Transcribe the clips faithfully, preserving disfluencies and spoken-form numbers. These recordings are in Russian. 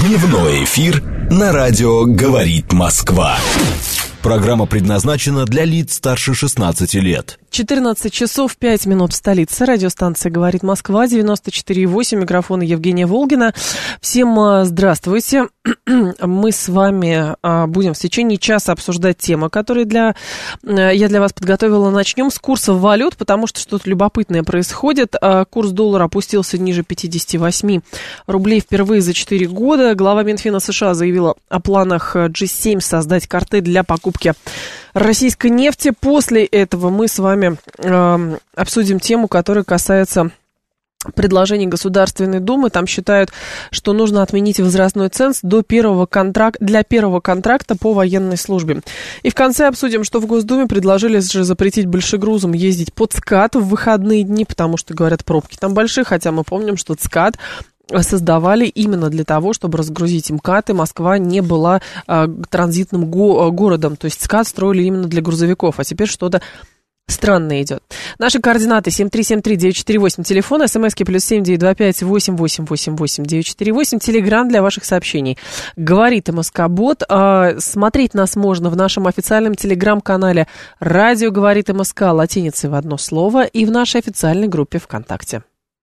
Дневной эфир на радио «Говорит Москва». Программа предназначена для лиц старше шестнадцати лет. четырнадцать часов пять минут в столице. Радиостанция «Говорит Москва», девяносто четыре и восемь. Микрофон Евгения Волгина. Всем здравствуйте. Мы с вами будем в течение часа обсуждать темы, которые для, я для вас подготовила. Начнем с курсов валют, потому что что-то любопытное происходит. Курс доллара опустился ниже пятидесяти восьми рублей впервые за четыре года. Глава Минфина США заявила о планах джи семь создать картель для покупки российской нефти. После этого мы с вами э, обсудим тему, которая касается предложений Государственной Думы. Там считают, что нужно отменить возрастной ценз до первого контракта, для первого контракта по военной службе. И в конце обсудим, что в Госдуме предложили же запретить большегрузам ездить по ЦКАД в выходные дни, потому что, говорят, пробки там большие, хотя мы помним, что ЦКАД создавали именно для того, чтобы разгрузить МКАД, и Москва не была а, транзитным го- городом. То есть ЦКАД строили именно для грузовиков, а теперь что-то странное идет. Наши координаты семь три семь три девять четыре восемь, телефон, смски плюс семь девять два пять восемь восемь восемь восемь девять четыре восемь, телеграм для ваших сообщений. Говорит МСК-бот. А, смотреть нас можно в нашем официальном телеграм-канале «Радио говорит МСК» латиницей в одно слово и в нашей официальной группе ВКонтакте.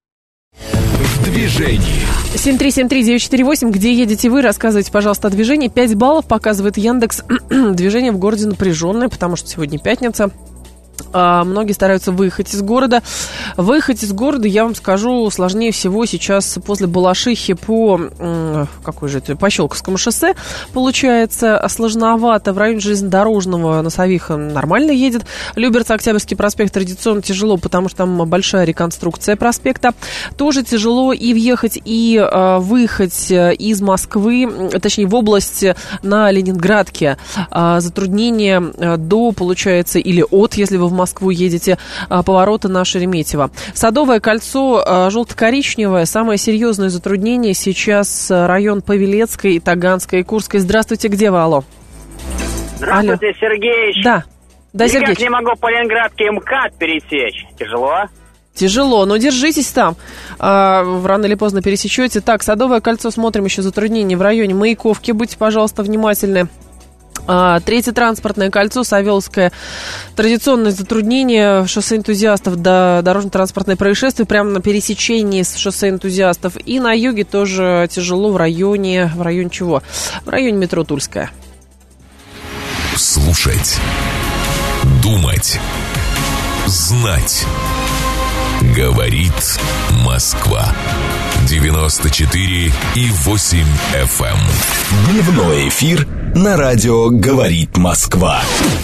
В движении. семь три семь три девять четыре восемь. Где едете вы? Рассказывайте, пожалуйста, о движении. пять баллов показывает Яндекс. Движение в городе напряженное, потому что сегодня пятница. А, многие стараются выехать из города. Выехать из города, я вам скажу, сложнее всего сейчас после Балашихи по, какой же это, по Щелковскому шоссе. Получается сложновато. В районе железнодорожного Носовиха нормально едет. Люберцы-Октябрьский проспект традиционно тяжело, потому что там большая реконструкция проспекта. Тоже тяжело и въехать, и а, выехать из Москвы, точнее в область на Ленинградке. А, затруднения до, получается, или от, если вы в Москву едете, поворота на Шереметьево. Садовое кольцо желто-коричневое. Самое серьезное затруднение сейчас район Павелецкой, Таганской и Курской. Здравствуйте, где вы? Алло. Здравствуйте, Алло. Сергеич. Да. Да, Никак Сергеич. не могу по Ленинградке МКАД пересечь. Тяжело? Тяжело, но держитесь там. А, рано или поздно пересечете. Так, Садовое кольцо, смотрим еще затруднения в районе Маяковки. Будьте, пожалуйста, внимательны. А, Третье транспортное кольцо, Савеловское. Традиционное затруднение шоссе энтузиастов до дорожно-транспортное происшествие прямо на пересечении с шоссе энтузиастов. И на юге тоже тяжело в районе... В районе чего? В районе метро Тульская. Слушать. Думать. Знать. Говорит Москва. девяносто четыре и восемь эф эм. Дневной эфир на радио «Говорит Москва».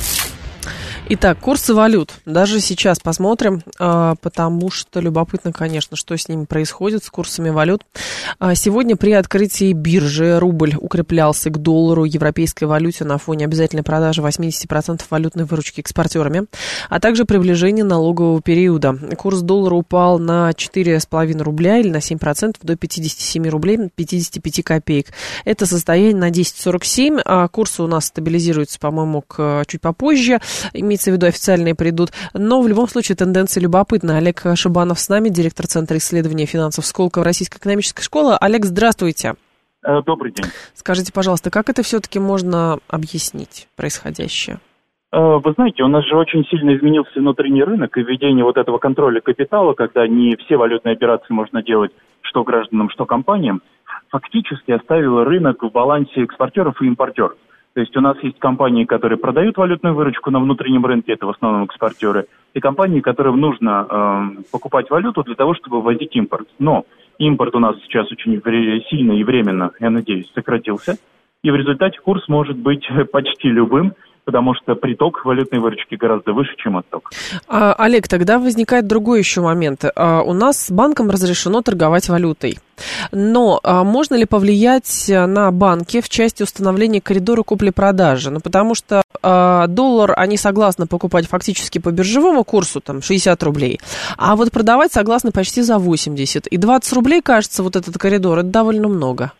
Итак, курсы валют. Даже сейчас посмотрим, потому что любопытно, конечно, что с ними происходит, с курсами валют. Сегодня при открытии биржи рубль укреплялся к доллару, европейской валюте на фоне обязательной продажи восемьдесят процентов валютной выручки экспортерами, а также приближение налогового периода. Курс доллара упал на четыре с половиной рубля или на семь процентов до пятидесяти семи рублей пятидесяти пяти копеек. Это состояние на десять сорок семь. А курсы у нас стабилизируются, по-моему, к, чуть попозже. Имеется в виду, официальные придут. Но в любом случае тенденция любопытна. Олег Шибанов с нами, директор Центра исследования финансов Сколково Российской экономической школы. Олег, здравствуйте. Добрый день. Скажите, пожалуйста, как это все-таки можно объяснить, происходящее? Вы знаете, у нас же очень сильно изменился внутренний рынок, и введение вот этого контроля капитала, когда не все валютные операции можно делать что гражданам, что компаниям, фактически оставило рынок в балансе экспортеров и импортеров. То есть у нас есть компании, которые продают валютную выручку на внутреннем рынке, это в основном экспортеры, и компании, которым нужно э, покупать валюту для того, чтобы ввозить импорт. Но импорт у нас сейчас очень сильно и временно, я надеюсь, сократился, и в результате курс может быть почти любым, потому что приток валютной выручки гораздо выше, чем отток. А, Олег, тогда возникает другой еще момент. А, у нас банкам разрешено торговать валютой. Но а, можно ли повлиять на банки в части установления коридора купли-продажи? Ну, потому что а, доллар они согласны покупать фактически по биржевому курсу, там, шестьдесят рублей, а вот продавать согласны почти за восемьдесят. И двадцать рублей, кажется, вот этот коридор, это довольно много.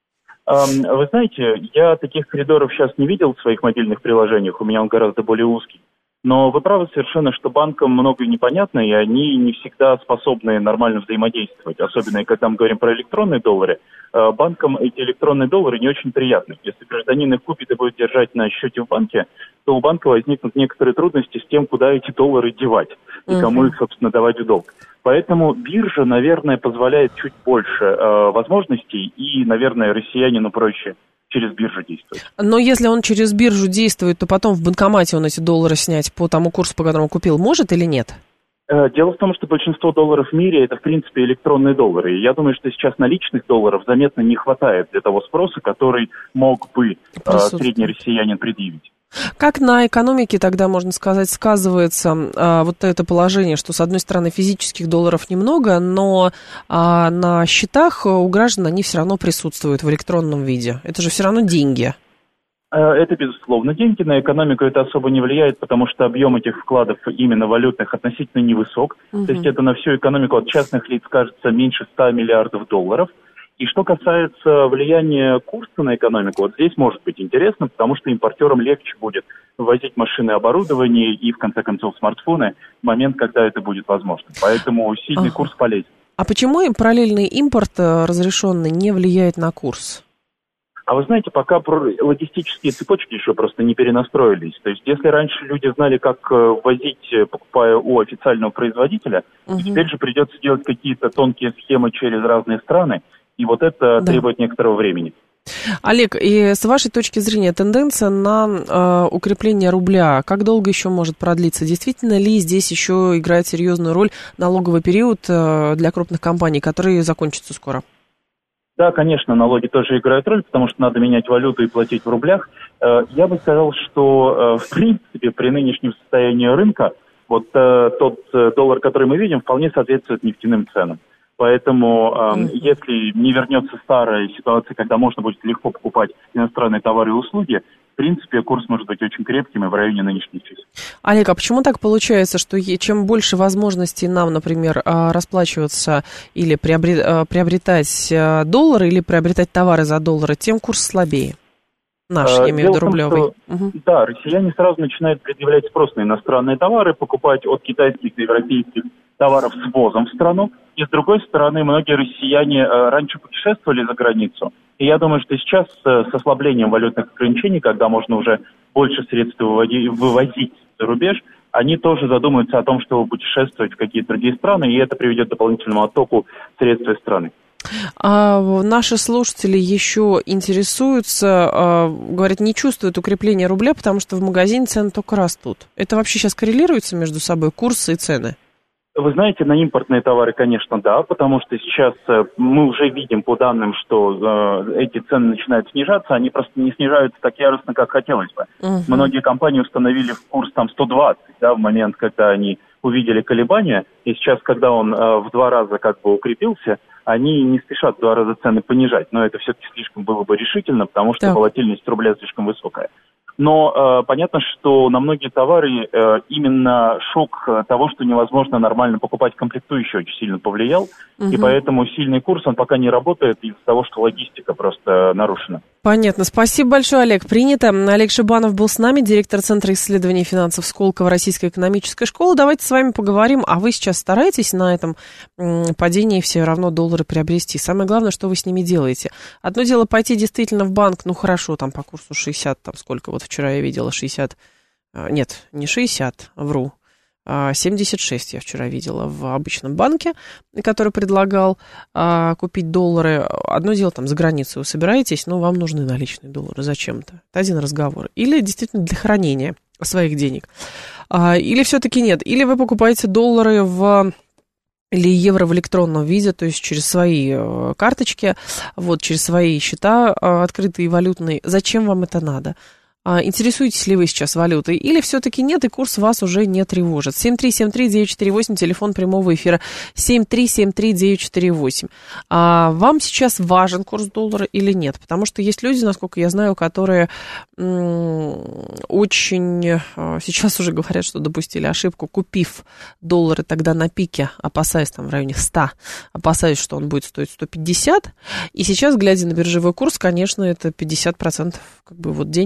Вы знаете, я таких коридоров сейчас не видел в своих мобильных приложениях, у меня он гораздо более узкий. Но вы правы совершенно, что банкам многое непонятно, и они не всегда способны нормально взаимодействовать. Особенно, когда мы говорим про электронные доллары. Банкам эти электронные доллары не очень приятны. Если гражданин их купит и будет держать на счете в банке, то у банка возникнут некоторые трудности с тем, куда эти доллары девать и кому их, собственно, давать в долг. Поэтому биржа, наверное, позволяет чуть больше э, возможностей, и, наверное, россиянину проще через биржу действовать. Но если он через биржу действует, то потом в банкомате он эти доллары снять по тому курсу, по которому купил, может или нет? Дело в том, что большинство долларов в мире – это, в принципе, электронные доллары. И я думаю, что сейчас наличных долларов заметно не хватает для того спроса, который мог бы э, средний россиянин предъявить. Как на экономике тогда, можно сказать, сказывается а, вот это положение, что, с одной стороны, физических долларов немного, но а, на счетах у граждан они все равно присутствуют в электронном виде? Это же все равно деньги. Это, безусловно, деньги. На экономику это особо не влияет, потому что объем этих вкладов именно валютных относительно невысок. Угу. То есть это на всю экономику от частных лиц кажется меньше ста миллиардов долларов. И что касается влияния курса на экономику, вот здесь может быть интересно, потому что импортерам легче будет ввозить машины и оборудование и, в конце концов, смартфоны в момент, когда это будет возможно. Поэтому сильный ага. курс полезен. А почему им параллельный импорт разрешенный не влияет на курс? А вы знаете, пока логистические цепочки еще просто не перенастроились. То есть, если раньше люди знали, как ввозить, покупая у официального производителя, угу. теперь же придется делать какие-то тонкие схемы через разные страны, и вот это да. требует некоторого времени. Олег, и с вашей точки зрения тенденция на э, укрепление рубля, как долго еще может продлиться? Действительно ли здесь еще играет серьезную роль налоговый период э, для крупных компаний, который закончится скоро? Да, конечно, налоги тоже играют роль, потому что надо менять валюту и платить в рублях. Э, я бы сказал, что э, в принципе при нынешнем состоянии рынка вот э, тот э, доллар, который мы видим, вполне соответствует нефтяным ценам. Поэтому, э, mm-hmm. если не вернется старая ситуация, когда можно будет легко покупать иностранные товары и услуги, в принципе, курс может быть очень крепким и в районе нынешних чисел. Олег, а почему так получается, что чем больше возможностей нам, например, расплачиваться или приобретать доллары, или приобретать товары за доллары, тем курс слабее? Наш, я имею в виду рублевый. Что, угу. Да, россияне сразу начинают предъявлять спрос на иностранные товары, покупать от китайских и европейских товаров с ввозом в страну. И, с другой стороны, многие россияне раньше путешествовали за границу. И я думаю, что сейчас с ослаблением валютных ограничений, когда можно уже больше средств выводить, вывозить за рубеж, они тоже задумаются о том, чтобы путешествовать в какие-то другие страны, и это приведет к дополнительному оттоку средств из страны. А наши слушатели еще интересуются, а, говорят, не чувствуют укрепления рубля, потому что в магазине цены только растут. Это вообще сейчас коррелируется между собой, курсы и цены? Вы знаете, на импортные товары, конечно, да, потому что сейчас э, мы уже видим по данным, что э, эти цены начинают снижаться, они просто не снижаются так яростно, как хотелось бы. Uh-huh. Многие компании установили курс там сто двадцать, да, в момент, когда они увидели колебания, и сейчас, когда он э, в два раза как бы укрепился, они не спешат в два раза цены понижать, но это все-таки слишком было бы решительно, потому что так. волатильность рубля слишком высокая. Но э, понятно, что на многие товары э, именно шок того, что невозможно нормально покупать комплектующие, очень сильно повлиял. Угу. И поэтому сильный курс, он пока не работает из-за того, что логистика просто нарушена. Понятно. Спасибо большое, Олег. Принято. Олег Шибанов был с нами, директор Центра исследований финансов Сколково Российской экономической школы. Давайте с вами поговорим. А вы сейчас стараетесь на этом м, падении все равно доллары приобрести? Самое главное, что вы с ними делаете. Одно дело пойти действительно в банк, ну хорошо, там по курсу шестьдесят, там сколько, вот вчера я видела шестьдесят, нет, не шестьдесят, вру. семьдесят шесть я вчера видела в обычном банке, который предлагал а, купить доллары. Одно дело, там, за границу вы собираетесь, но вам нужны наличные доллары зачем-то. Это один разговор. Или действительно для хранения своих денег. А, или все-таки нет. Или вы покупаете доллары в... или евро в электронном виде, то есть через свои карточки, вот, через свои счета открытые валютные. Зачем вам это надо? Интересуетесь ли вы сейчас валютой или все-таки нет, и курс вас уже не тревожит? семь три семь три девять четыре восемь, телефон прямого эфира семь три семь три девять четыре восемь. А вам сейчас важен курс доллара или нет? Потому что есть люди, насколько я знаю, которые м- очень сейчас уже говорят, что допустили ошибку, купив доллары тогда на пике, опасаясь там в районе ста, опасаясь, что он будет стоить сто пятьдесят, и сейчас, глядя на биржевой курс, конечно, это пятьдесят процентов как бы вот денег, которые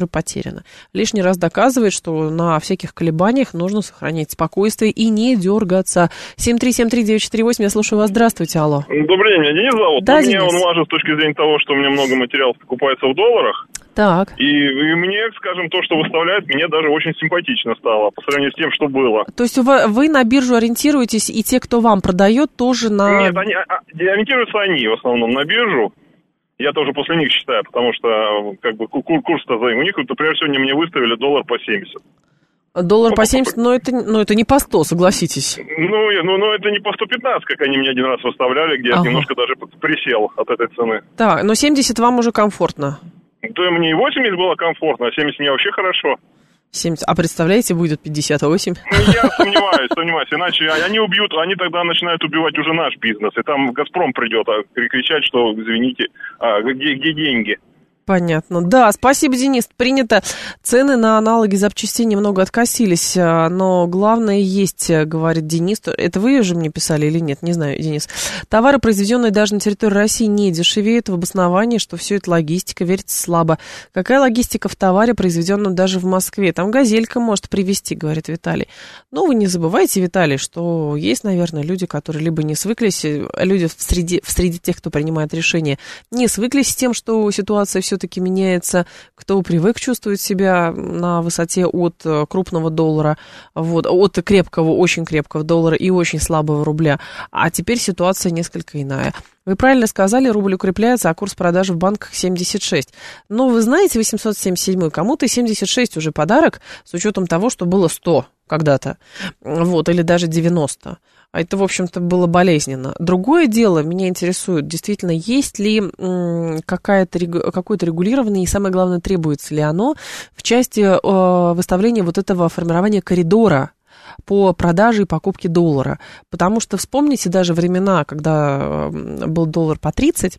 потеряно. Лишний раз доказывает, что на всяких колебаниях нужно сохранять спокойствие и не дергаться. семь три семь три девять четыре восемь, я слушаю вас. Здравствуйте, алло. Добрый день, меня Денис зовут. Да, Мне Денис. он важен с точки зрения того, что у меня много материалов покупается в долларах. Так. И, и мне, скажем, то, что выставляют, мне даже очень симпатично стало по сравнению с тем, что было. То есть вы, вы на биржу ориентируетесь, и те, кто вам продает, тоже на... Нет, они, а, ориентируются они в основном на биржу. Я тоже после них считаю, потому что как бы кур- курс-то за у них, например, сегодня мне выставили доллар по семьдесят. Доллар по семьдесят, но это, но это не по сто, согласитесь. Ну, ну, ну, это не по сто пятнадцать, как они мне один раз выставляли, где Ага. я немножко даже присел от этой цены. Так, но семьдесят вам уже комфортно. То и мне и восемьдесят было комфортно, а семьдесят мне вообще хорошо. семьдесят. А представляете, будет пятьдесят восемь? Ну, я сомневаюсь, сомневаюсь. Иначе они убьют, они тогда начинают убивать уже наш бизнес. И там «Газпром» придет а, кричать, что, извините, а, где, где деньги? Понятно. Да, спасибо, Денис. Принято. Цены на аналоги запчастей немного откосились, но главное есть, говорит Денис. Это вы же мне писали или нет? Не знаю, Денис. Товары, произведенные даже на территории России, не дешевеют. В обосновании, что все это логистика, верится слабо. Какая логистика в товаре, произведенном даже в Москве? Там газелька может привезти, говорит Виталий. Ну, вы не забывайте, Виталий, что есть, наверное, люди, которые либо не свыклись, люди в среде, в среде тех, кто принимает решения, не свыклись с тем, что ситуация все все-таки меняется, кто привык чувствовать себя на высоте от крупного доллара, вот, от крепкого, очень крепкого доллара и очень слабого рубля. А теперь ситуация несколько иная. Вы правильно сказали, рубль укрепляется, а курс продажи в банках семьдесят шесть. Но вы знаете, восемьсот семьдесят семь, кому-то семьдесят шесть уже подарок, с учетом того, что было сто когда-то, вот, или даже девяносто. А это, в общем-то, было болезненно. Другое дело, меня интересует, действительно, есть ли м, какая-то, какое-то регулирование, и самое главное, требуется ли оно в части э, выставления вот этого формирования коридора по продаже и покупке доллара. Потому что вспомните даже времена, когда был доллар по тридцать,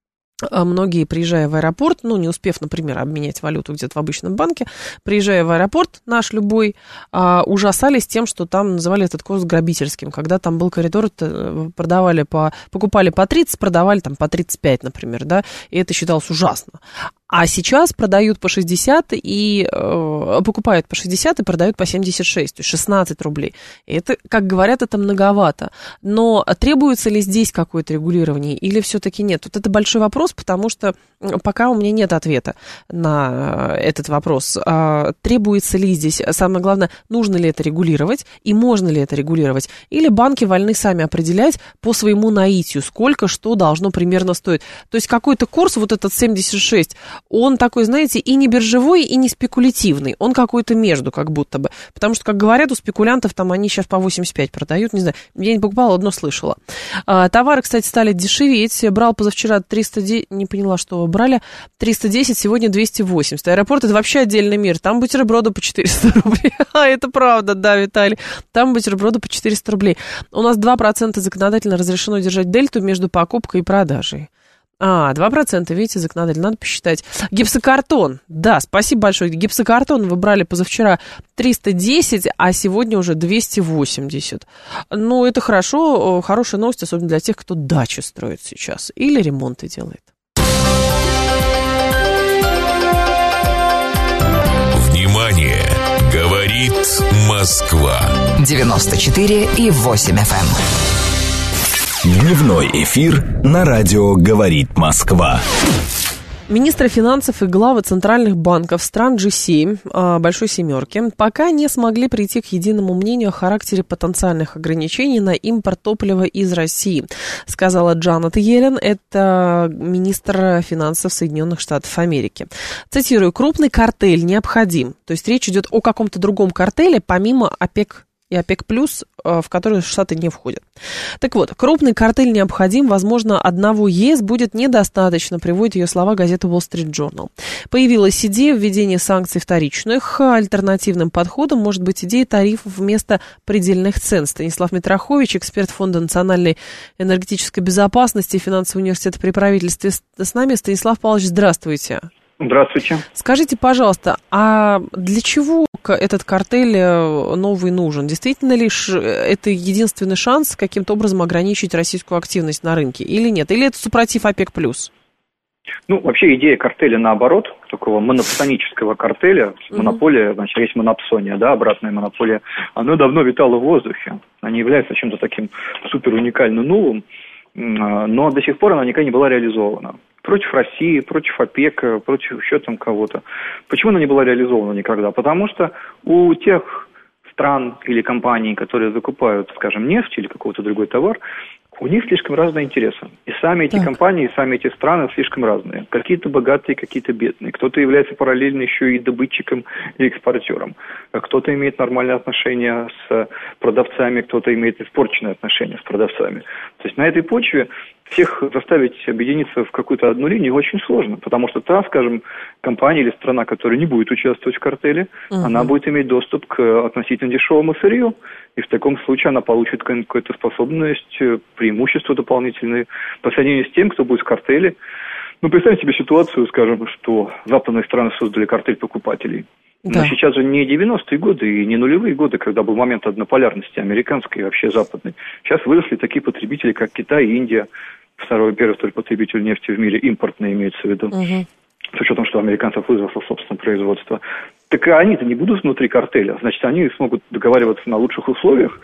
многие, приезжая в аэропорт, ну, не успев, например, обменять валюту где-то в обычном банке, приезжая в аэропорт наш любой, ужасались тем, что там называли этот курс грабительским, когда там был коридор, продавали по, покупали по тридцать, продавали там по тридцать пять, например, да, и это считалось ужасно. А сейчас продают по шестьдесят и э, покупают по шестьдесят и продают по семьдесят шесть, то есть шестнадцать рублей. И это, как говорят, это многовато. Но требуется ли здесь какое-то регулирование или все-таки нет? Вот это большой вопрос, потому что пока у меня нет ответа на этот вопрос. А, требуется ли здесь, самое главное, нужно ли это регулировать и можно ли это регулировать? Или банки вольны сами определять по своему наитию, сколько что должно примерно стоить? То есть какой-то курс, вот этот семьдесят шесть, он такой, знаете, и не биржевой, и не спекулятивный. Он какой-то между, как будто бы. Потому что, как говорят, у спекулянтов там они сейчас по восемьдесят пять продают. Не знаю, я не покупала, одно слышала. А, товары, кстати, стали дешеветь. Брал позавчера триста десять, не поняла, что вы брали, триста десять, сегодня двести восемьдесят. Аэропорт — это вообще отдельный мир. Там бутерброды по четыреста рублей. А, это правда, да, Виталий. Там бутерброды по четыреста рублей. У нас два процента законодательно разрешено держать дельту между покупкой и продажей. А, два процента, видите, законодательно, надо посчитать. Гипсокартон, да, спасибо большое. Гипсокартон вы брали позавчера триста десять, а сегодня уже двести восемьдесят. Ну, это хорошо, хорошая новость, особенно для тех, кто дачи строит сейчас или ремонты делает. Внимание! Говорит Москва. девяносто четыре и восемь эф эм. Дневной эфир на радио «Говорит Москва». Министры финансов и главы центральных банков стран джи семь, Большой Семерки, пока не смогли прийти к единому мнению о характере потенциальных ограничений на импорт топлива из России, сказала Джанет Йеллен, это министр финансов Соединенных Штатов Америки. Цитирую, крупный картель необходим, то есть речь идет о каком-то другом картеле, помимо ОПЕК и ОПЕК+, в которые Штаты не входят. Так вот, крупный картель необходим, возможно, одного ЕС будет недостаточно, приводит ее слова газета Wall Street Journal. Появилась идея введения санкций вторичных, альтернативным подходом может быть идея тарифов вместо предельных цен. Станислав Митрохович, эксперт Фонда национальной энергетической безопасности и финансового университета при правительстве, с нами. Станислав Павлович, здравствуйте. Здравствуйте. Скажите, пожалуйста, а для чего этот картель новый нужен? Действительно ли это единственный шанс каким-то образом ограничить российскую активность на рынке или нет? Или это супротив ОПЕК+. Ну, вообще идея картеля наоборот, такого монопсонического картеля, mm-hmm. монополия, значит, есть монопсония, да, обратная монополия, она давно витала в воздухе. Она не является чем-то таким супер уникальным новым, но до сих пор она никогда не была реализована. Против России, против ОПЕК, против еще там кого-то. Почему она не была реализована никогда? Потому что у тех стран или компаний, которые закупают, скажем, нефть или какой-то другой товар, у них слишком разные интересы. И сами эти так. компании, и сами эти страны слишком разные. Какие-то богатые, какие-то бедные. Кто-то является параллельно еще и добытчиком, и экспортером. Кто-то имеет нормальные отношения с продавцами, кто-то имеет испорченные отношения с продавцами. То есть на этой почве всех заставить объединиться в какую-то одну линию очень сложно, потому что та, скажем, компания или страна, которая не будет участвовать в картеле, угу. она будет иметь доступ к относительно дешевому сырью, и в таком случае она получит какую-то способность, преимущество дополнительное по сравнению с тем, кто будет в картеле. Ну, представьте себе ситуацию, скажем, что западные страны создали картель покупателей. Да. Но сейчас же не девяностые годы и не нулевые годы, когда был момент однополярности американской и вообще западной. Сейчас выросли такие потребители, как Китай и Индия. Второй, первый столь потребитель нефти в мире, импортный имеется в виду. Угу. С учетом, что у американцев выросло собственное производство. Так они-то не будут внутри картеля. Значит, они смогут договариваться на лучших условиях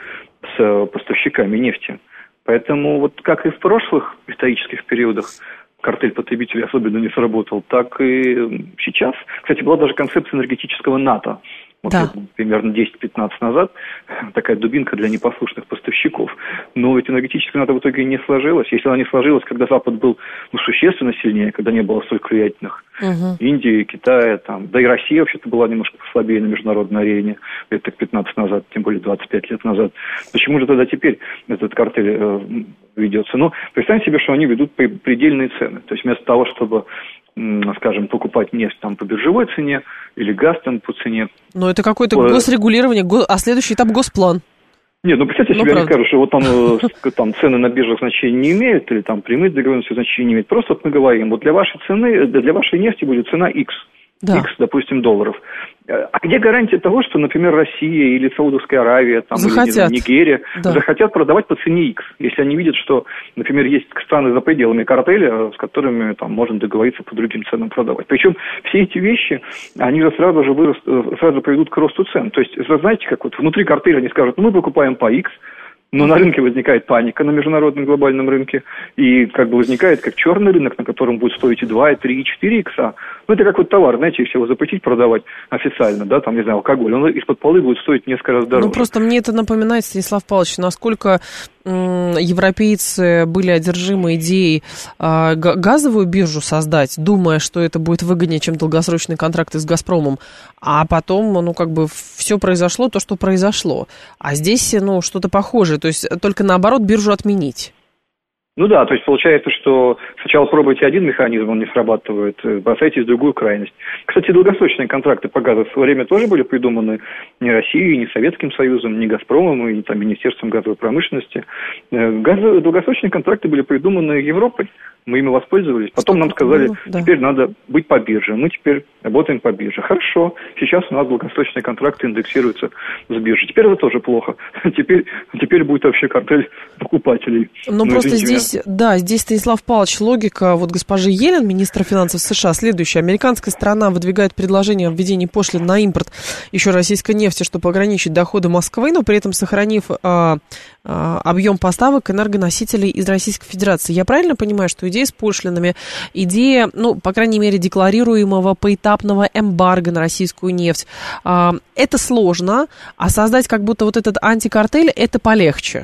с поставщиками нефти. Поэтому вот как и в прошлых исторических периодах картель потребителей особенно не сработал, так и сейчас. Кстати, была даже концепция энергетического НАТО. Вот да. примерно десять-пятнадцать назад такая дубинка для непослушных поставщиков. Но ведь энергетическое НАТО в итоге не сложилось. Если она не сложилась, когда Запад был ну, существенно сильнее, когда не было столько влиятельных угу. Индии, Китая, там, да и Россия вообще-то была немножко послабее на международной арене лет так пятнадцать назад, тем более двадцать пять лет назад. Почему же тогда теперь этот картель э, ведется? Ну, представьте себе, что они ведут предельные цены. То есть вместо того, чтобы скажем, покупать нефть там по биржевой цене или газ там по цене. Но это какое-то по... госрегулирование, го... а следующий этап госплан. Нет, ну представьте себе, они скажут, что вот там, там цены на биржах значения не имеют, или там прямые договоренности значения не имеют. Просто вот мы говорим, вот для вашей цены, для вашей нефти будет цена X. Да. X, допустим, долларов. А где гарантия того, что, например, Россия или Саудовская Аравия, там, или знаю, Нигерия да. захотят продавать по цене X, если они видят, что, например, есть страны за пределами картеля, с которыми там можно договориться по другим ценам продавать. Причем все эти вещи, они же сразу же выраст, сразу приведут к росту цен. То есть, вы знаете, как вот внутри картеля они скажут, ну, мы покупаем по X, но на рынке возникает паника на международном глобальном рынке, и как бы возникает как черный рынок, на котором будет стоить и два, и три, и четыре икса. Ну, это как вот товар, знаете, если его запретить продавать официально, да, там, не знаю, алкоголь, он из-под полы будет стоить несколько раз дороже. Ну, просто мне это напоминает, Станислав Павлович, насколько м- европейцы были одержимы идеей э, газовую биржу создать, думая, что это будет выгоднее, чем долгосрочные контракты с «Газпромом», а потом, ну, как бы все произошло то, что произошло. А здесь, ну, что-то похожее, то есть только наоборот биржу отменить. Ну да, то есть получается, что сначала пробуете один механизм, он не срабатывает, бросаетесь в другую крайность. Кстати, долгосрочные контракты по газу в свое время тоже были придуманы не Россией, не Советским Союзом, не «Газпромом» и не там, Министерством газовой промышленности. Газовые долгосрочные контракты были придуманы Европой. Мы ими воспользовались. Потом нам сказали, да. теперь надо быть по бирже. Мы теперь работаем по бирже. Хорошо. Сейчас у нас долгосрочные контракты индексируются с биржей. Теперь это тоже плохо. Теперь, теперь будет вообще картель покупателей. Ну, ну просто здесь, меня. да, здесь, Станислав Павлович, логика вот госпожи Йеллен, министра финансов США, следующая. Американская сторона выдвигает предложение о введении пошлин на импорт еще российской нефти, чтобы ограничить доходы Москвы, но при этом сохранив а, а, объем поставок энергоносителей из Российской Федерации. Я правильно понимаю, что идея с пошлинами, идея, ну, по крайней мере, декларируемого поэтапного эмбарго на российскую нефть, а, это сложно, а создать как будто вот этот антикартель, это полегче?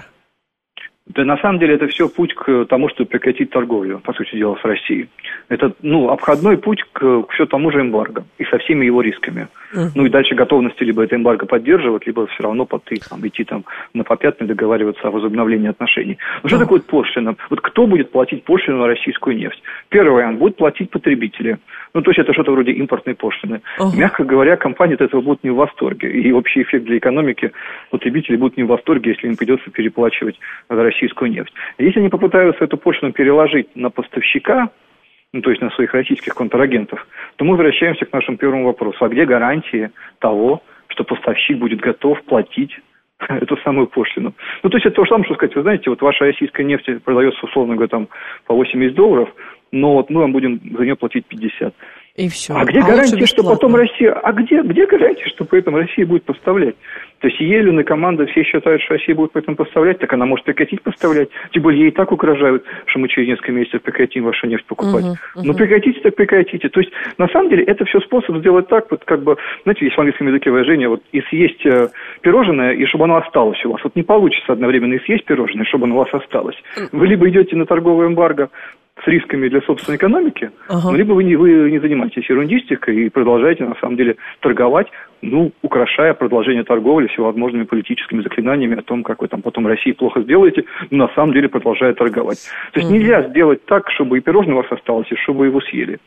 Да, на самом деле, это все путь к тому, чтобы прекратить торговлю, по сути дела, с Россией. Это, ну, обходной путь к, к все тому же эмбарго и со всеми его рисками. Uh-huh. Ну, и дальше готовности либо это эмбарго поддерживать, либо все равно под, там, идти там на попятный, договариваться о возобновлении отношений. Ну, что uh-huh. такое пошлина? Вот кто будет платить пошлину на российскую нефть? Первый вариант – будут платить потребители. Ну, то есть это что-то вроде импортной пошлины. Uh-huh. Мягко говоря, компании от этого будут не в восторге. И общий эффект для экономики потребители будут не в восторге, если им придется переплачивать за российскую нефть. Если они попытаются эту пошлину переложить на поставщика, ну, то есть на своих российских контрагентов, то мы возвращаемся к нашему первому вопросу. А где гарантии того, что поставщик будет готов платить эту самую пошлину? Ну, то есть это то же самое, что сказать, вы знаете, вот ваша российская нефть продается, условно говоря, там по восемьдесят долларов, но вот мы вам будем за нее платить пятьдесят. И все. А где а гарантия, что потом Россия... А где, где гарантия, что при этом Россия будет поставлять? То есть Елен и команда все считают, что Россия будет при этом поставлять, так она может прекратить поставлять. Тем более ей и так угрожают, что мы через несколько месяцев прекратим вашу нефть покупать. Uh-huh, uh-huh. Ну прекратите, так прекратите. То есть на самом деле это все способ сделать так, вот как бы, знаете, есть в английском языке выражение, вот и съесть э, пирожное, и чтобы оно осталось у вас. Вот не получится одновременно и съесть пирожное, чтобы оно у вас осталось. Вы либо идете на торговое эмбарго с рисками для собственной экономики, ага. ну, либо вы не, вы не занимаетесь ерундистикой и продолжаете, на самом деле, торговать, ну, украшая продолжение торговли всевозможными политическими заклинаниями о том, как вы там потом России плохо сделаете, но на самом деле продолжая торговать. То есть mm-hmm. нельзя сделать так, чтобы и пирожное у вас осталось, и чтобы его съели.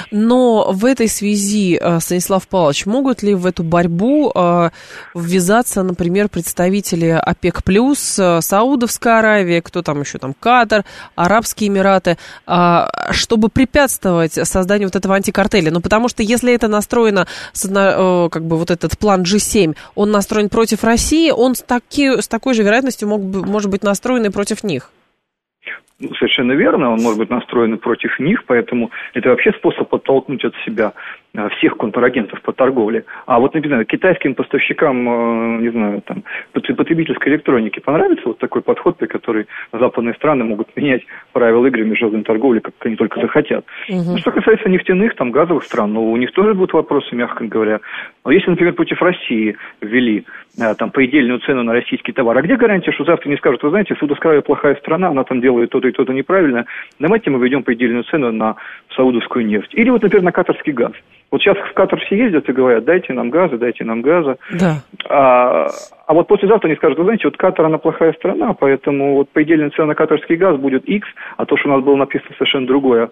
Но в этой связи, Станислав Павлович, могут ли в эту борьбу э, ввязаться, например, представители ОПЕК+, Саудовская Аравия, кто там еще там, Катар, Арабские Эмираты, э, чтобы препятствовать созданию вот этого антикартеля? Ну, потому что если это настроено, с, э, как бы вот этот план джи семь, он настроен против России, он с, таки, с такой же вероятностью мог, может быть настроен и против них. Совершенно верно, он может быть настроен против них, поэтому это вообще способ оттолкнуть от себя всех контрагентов по торговле. А вот, например, китайским поставщикам, не знаю, там, потребительской электроники понравится вот такой подход, при который западные страны могут менять правила игры международной торговли, как они только захотят. Угу. Ну, что касается нефтяных, там, газовых стран, ну, у них тоже будут вопросы, мягко говоря. Но если, например, против России ввели там предельную цену на российский товар, а где гарантия, что завтра не скажут, вы знаете, Саудовская Аравия плохая страна, она там делает то-то и то-то неправильно, давайте мы введем предельную цену на саудовскую нефть. Или вот, например, на катарский газ. Вот сейчас в Катар все ездят и говорят, дайте нам газа, дайте нам газа. Да. А, а вот послезавтра они скажут, вы знаете, вот Катар, она плохая страна, поэтому вот предельная цена на катарский газ будет X, а то, что у нас было написано совершенно другое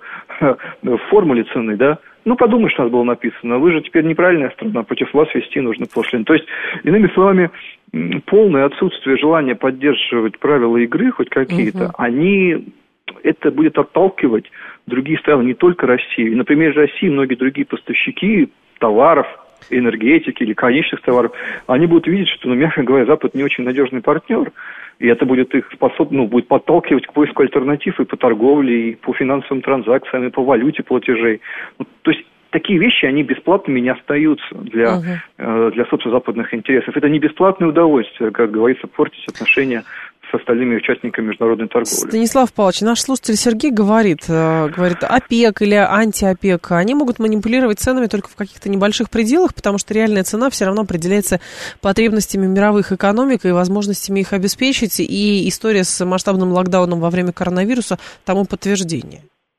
в формуле цены, да, ну, подумай, что у нас было написано. Вы же теперь неправильная страна, против вас вести нужно пошлины. То есть, иными словами, полное отсутствие желания поддерживать правила игры, хоть какие-то, угу. они... это будет отталкивать другие страны, не только Россию. И на примере России многие другие поставщики товаров, энергетики или конечных товаров, они будут видеть, что, ну, мягко говоря, Запад не очень надежный партнер, и это будет их способ, ну, будет подталкивать к поиску альтернатив и по торговле, и по финансовым транзакциям, и по валюте платежей. Ну, то есть такие вещи, они бесплатными не остаются для, uh-huh. э, для собственно, западных интересов. Это не бесплатное удовольствие, как говорится, портить отношения с остальными участниками международной торговли. Станислав Павлович, наш слушатель Сергей говорит, говорит, ОПЕК или антиопек, они могут манипулировать ценами только в каких-то небольших пределах, потому что реальная цена все равно определяется потребностями мировых экономик и возможностями их обеспечить, и история с масштабным локдауном во время коронавируса тому подтверждение.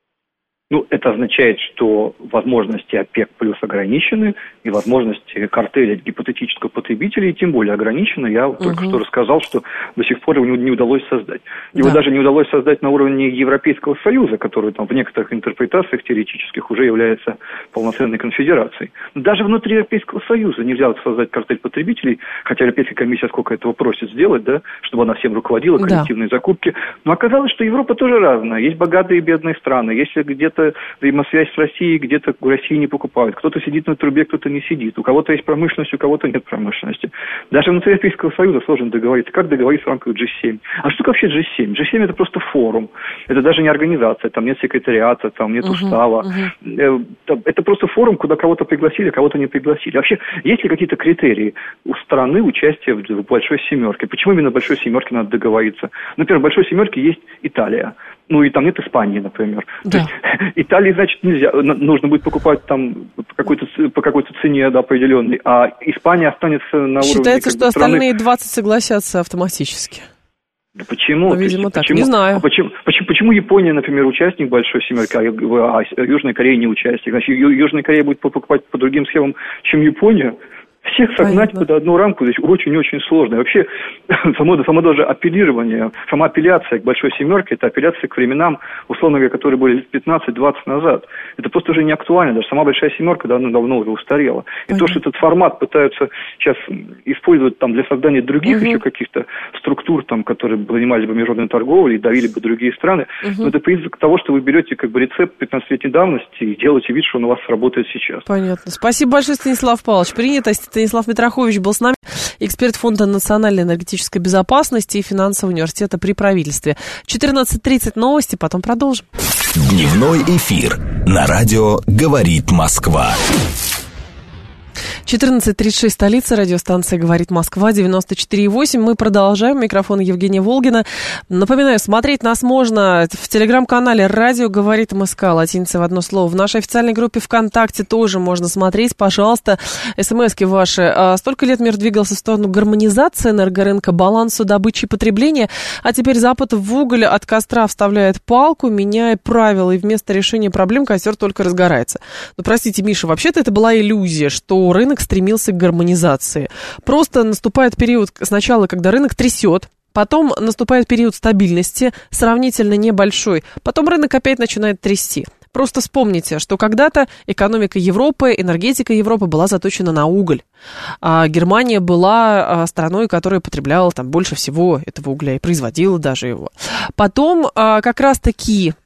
Ну, это означает, что возможности ОПЕК плюс ограничены, и возможности картеля гипотетического потребителя тем более ограничены. Я угу. только что рассказал, что до сих пор его не удалось создать. Его да. даже не удалось создать на уровне Европейского Союза, который там в некоторых интерпретациях теоретических уже является полноценной конфедерацией. Даже внутри Европейского Союза нельзя создать картель потребителей, хотя Европейская комиссия сколько этого просит сделать, да, чтобы она всем руководила, коллективные да. закупки. Но оказалось, что Европа тоже разная. Есть богатые и бедные страны. Если где-то взаимосвязь с Россией, где-то в России не покупают. Кто-то сидит на трубе, кто-то не сидит. У кого-то есть промышленность, у кого-то нет промышленности. Даже внутри Европейского Союза сложно договориться. Как договориться в рамках джи семь? А что вообще джи семь? джи семь это просто форум. Это даже не организация. Там нет секретариата, там нет uh-huh, устава. Uh-huh. Это просто форум, куда кого-то пригласили, кого-то не пригласили. Вообще, есть ли какие-то критерии у страны участия в большой семерке? Почему именно в большой семерке надо договориться? Например, в большой семерке есть Италия. Ну, и там нет Испании, например. Да. То есть Италии, значит, нельзя, нужно будет покупать там по какой-то, по какой-то цене, да, определенной, а Испания останется на уровне... Считается, что страны... остальные двадцать согласятся автоматически. Да почему? Ну, видимо, есть, так, почему, не знаю. Почему, почему, почему Япония, например, участник большой семерки, а, а Южная Корея не участник? Значит, Южная Корея будет покупать по другим схемам, чем Япония? Всех согнать под одну рамку здесь очень-очень сложно. И вообще, само, само даже апеллирование, сама апелляция к большой семерке, это апелляция к временам, условно говоря, которые были пятнадцать-двадцать назад. Это просто уже не актуально. Даже сама большая семерка давно-давно уже устарела. И то, что этот формат пытаются сейчас использовать там, для создания других угу. еще каких-то структур, там, которые занимались бы международной торговлей и давили бы другие страны, угу. это признак того, что вы берете как бы рецепт пятнадцатилетней давности и делаете вид, что он у вас работает сейчас. Понятно. Спасибо большое, Станислав Павлович. Принято. Станислав Митрохович был с нами, эксперт Фонда национальной энергетической безопасности и финансового университета при правительстве. четырнадцать тридцать новости, потом продолжим. Дневной эфир на радио «Говорит Москва». четырнадцать тридцать шесть, столица, радиостанция «Говорит Москва», девяносто четыре и восемь. Мы продолжаем. Микрофон Евгения Волгина. Напоминаю, смотреть нас можно в телеграм-канале «Радио Говорит МСК», латиница в одно слово. В нашей официальной группе ВКонтакте тоже можно смотреть. Пожалуйста, смски ваши. Столько лет мир двигался в сторону гармонизации энергорынка, балансу добычи и потребления, а теперь Запад в уголь от костра вставляет палку, меняя правила, и вместо решения проблем костер только разгорается. Ну, простите, Миша, вообще-то это была иллюзия, что рынок стремился к гармонизации. Просто наступает период сначала, когда рынок трясет, потом наступает период стабильности, сравнительно небольшой, потом рынок опять начинает трясти. Просто вспомните, что когда-то экономика Европы, энергетика Европы была заточена на уголь. А Германия была страной, которая потребляла там больше всего этого угля и производила даже его. Потом как раз-таки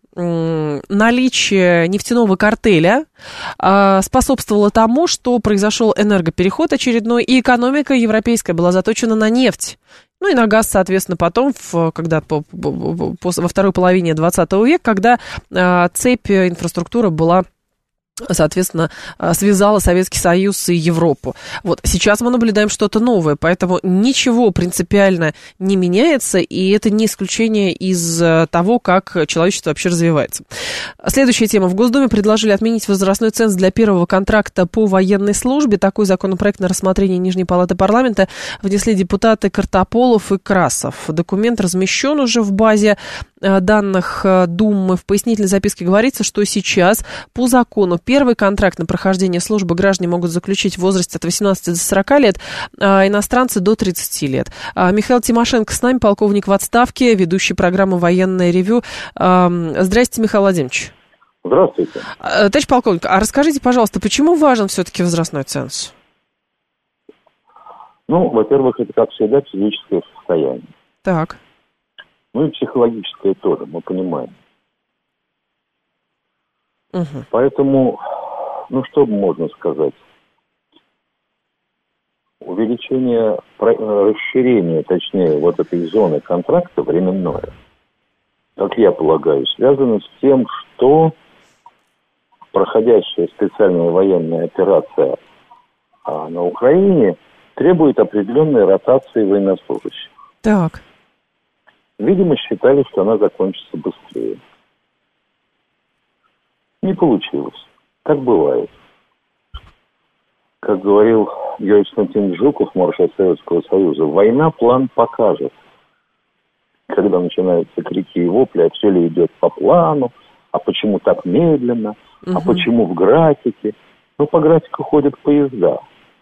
наличие нефтяного картеля э, способствовало тому, что произошел энергопереход очередной, и экономика европейская была заточена на нефть. Ну и на газ, соответственно, потом, в, когда, по, по, по, во второй половине двадцатого века, когда э, цепь инфраструктуры была, соответственно, связала Советский Союз и Европу. Вот сейчас мы наблюдаем что-то новое, поэтому ничего принципиально не меняется, и это не исключение из того, как человечество вообще развивается. Следующая тема. В Госдуме предложили отменить возрастной ценз для первого контракта по военной службе. Такой законопроект на рассмотрение Нижней палаты парламента внесли депутаты Картополов и Красов. Документ размещен уже в базе данных Думы. В пояснительной записке говорится, что сейчас по закону первый контракт на прохождение службы граждане могут заключить в возрасте от восемнадцати до сорока лет, а иностранцы до тридцати лет. Михаил Тимошенко с нами, полковник в отставке, ведущий программы «Военное ревю». Здравствуйте, Михаил Владимирович. Здравствуйте. Товарищ полковник, а расскажите, пожалуйста, почему важен все-таки возрастной ценз? Ну, во-первых, это, как всегда, физическое состояние. Так. Ну и психологическое тоже, мы понимаем. Угу. Поэтому, ну что можно сказать? Увеличение, расширение, точнее, вот этой зоны контракта временное, как я полагаю, связано с тем, что проходящая специальная военная операция на Украине требует определенной ротации военнослужащих. Так. Видимо, считали, что она закончится быстрее. Не получилось. Так бывает. Как говорил Георгий Константинович Жуков, маршал Советского Союза, война план покажет. Когда начинаются крики и вопли, а все ли идет по плану, а почему так медленно, угу. а почему в графике. Ну, по графику ходят поезда.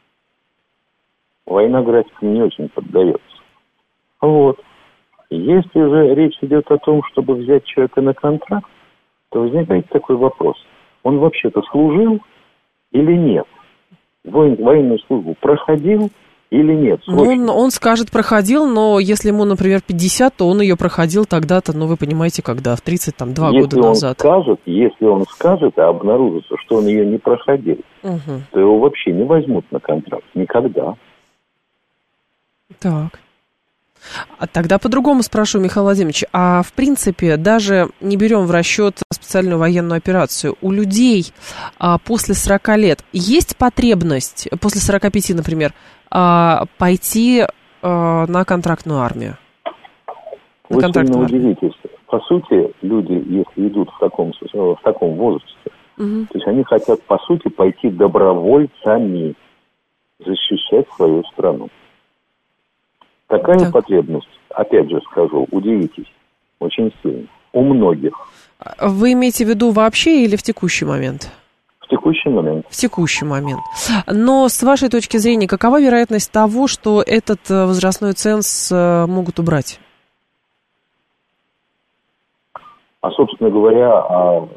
Война графикам не очень поддается. Вот. Если же речь идет о том, чтобы взять человека на контракт, то возникает такой вопрос. Он вообще-то служил или нет? Воин, военную службу проходил или нет? Ну, он, он скажет, проходил, но если ему, например, пятьдесят, то он ее проходил тогда-то, ну, вы понимаете, когда, в тридцать два года назад. Он скажет, если он скажет, а обнаружится, что он ее не проходил, угу. то его вообще не возьмут на контракт. Никогда. Так. А тогда по-другому спрошу, Михаил Владимирович, а в принципе, даже не берем в расчет специальную военную операцию, у людей а, после сорока лет есть потребность, после сорока пяти, например, а, пойти а, на контрактную армию? Вы сильно удивитесь. По сути, люди, если идут в таком, в таком возрасте, угу. то есть они хотят, по сути, пойти добровольцами защищать свою страну. Такая так. потребность, опять же скажу, удивитесь, очень сильно, у многих. Вы имеете в виду вообще или в текущий момент? В текущий момент. В текущий момент. Но с вашей точки зрения, какова вероятность того, что этот возрастной ценз могут убрать? А, собственно говоря,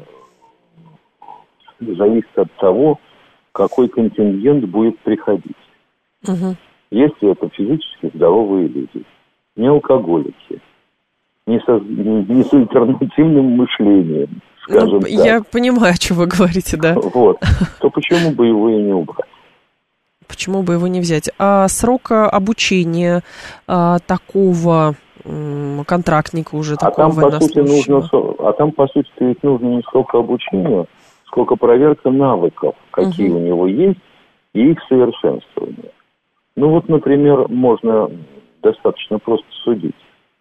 зависит от того, какой контингент будет приходить. Угу. Если это физически здоровые люди, не алкоголики, не со, не, не с альтернативным мышлением, скажем ну, так. Я понимаю, о чем вы говорите, да. Вот, то почему бы его и не убрать? Почему бы его не взять? А срок обучения а, такого контрактника уже а такого там, по сути, нужно, а там, по сути, ведь нужно не столько обучение, сколько проверка навыков, какие угу. у него есть, и их совершенствование. Ну вот, например, можно достаточно просто судить.